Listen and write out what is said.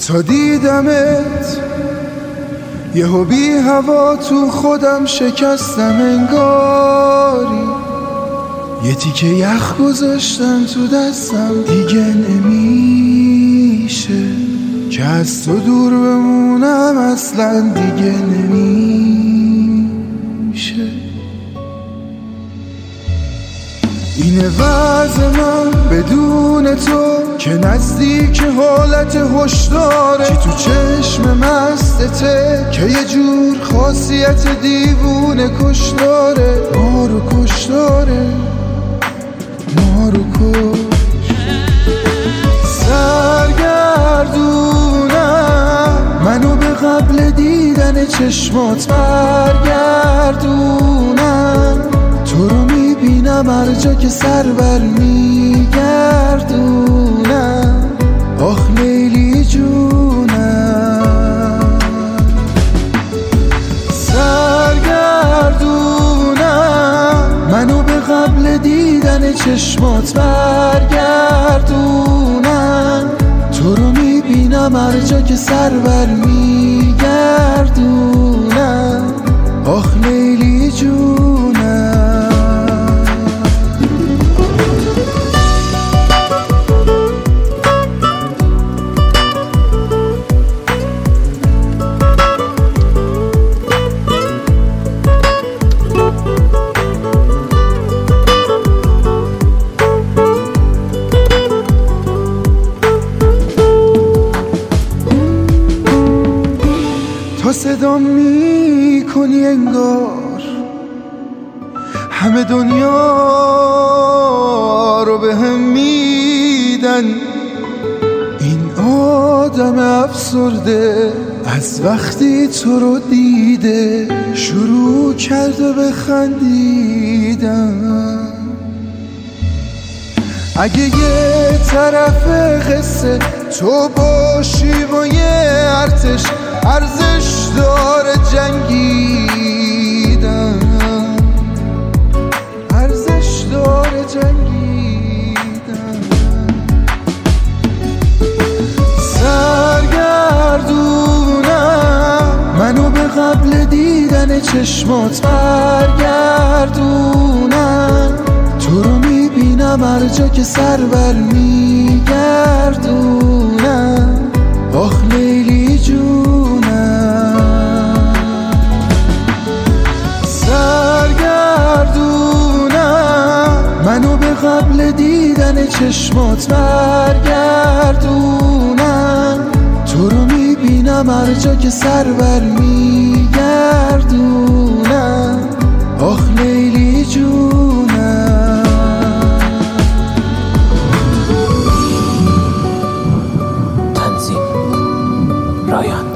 تا دیدمت یهو بی هوا تو خودم شکستم انگاری، یه تیکه یخ گذاشتم تو دستم، دیگه نمیشه که از تو دور بمونم، اصلا دیگه نمیشه. اینه وضع من بدون تو که نزدیک حالت هشداره، که تو چشم مستته که یه جور خاصیت دیوونه کش داره، ما رو کش داره، ما رو کش. سرگردونم منو به قبل دیدن چشمات برگردونم، تو رو میبینم هر جا که سر بر میگردونم، آخ لیلی جونم. سرگردونم منو به قبل دیدن چشمات برگردونم، تو رو میبینم هر جا که سر بر میگردونم، آخ لیلی جونم. تو صدا میکنی انگار همه دنیا رو به هم میدن، این آدم افسرده از وقتی تو رو دیده شروع کرده به خندیدن. اگه یه طرف قصه تو باشی و یه ارتش، ارزش داره جنگیدن، ارزش داره جنگیدن. سرگردونم منو به قبل دیدن چشمات برگردونم، تو رو میبینم هر جا که سر بر میگردونم، آخ لیلی جونم. سرگردونم منو به قبل دیدن چشمات برگردونم، تو رو میبینم هر جا که سر بر میگردونم، آخ لیلی جونم. تنظیم رایان.